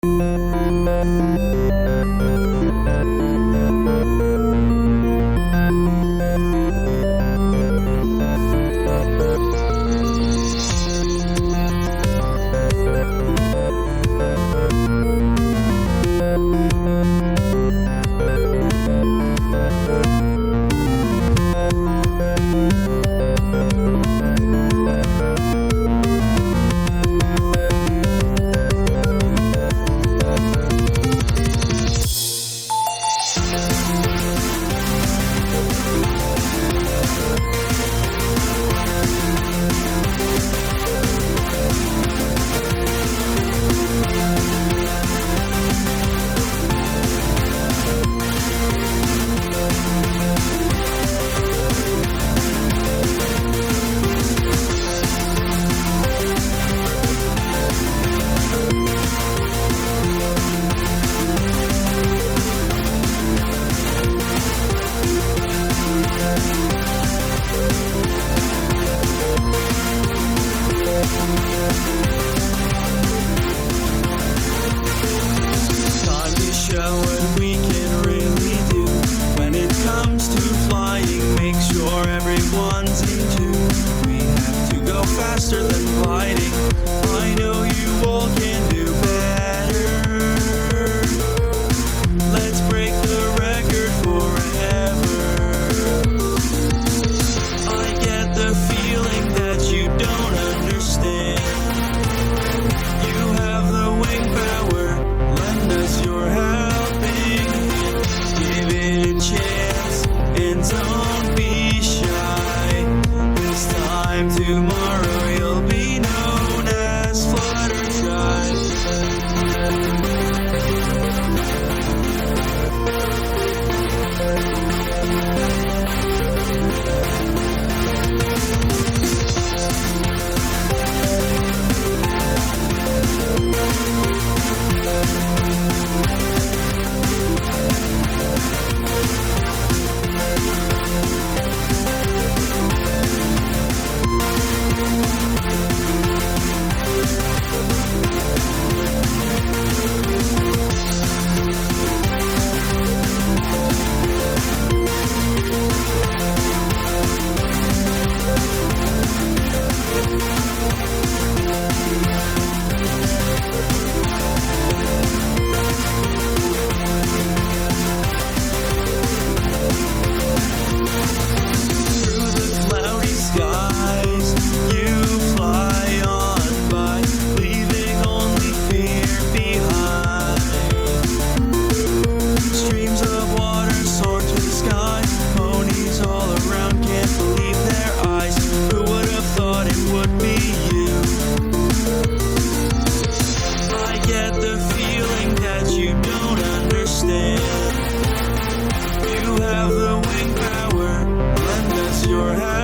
Time to show what we can really do. When it comes to flying, make sure everyone's in tune. We have to go faster than gliding. I know you all can do better. Let's break the record forever. I get the feeling that you don't understand. You have the wing power. Lend us your helping hand. Give it a chance and don't be shy. This time tomorrow you'll be known as Fluttershy. You have the wing power, lend us your help.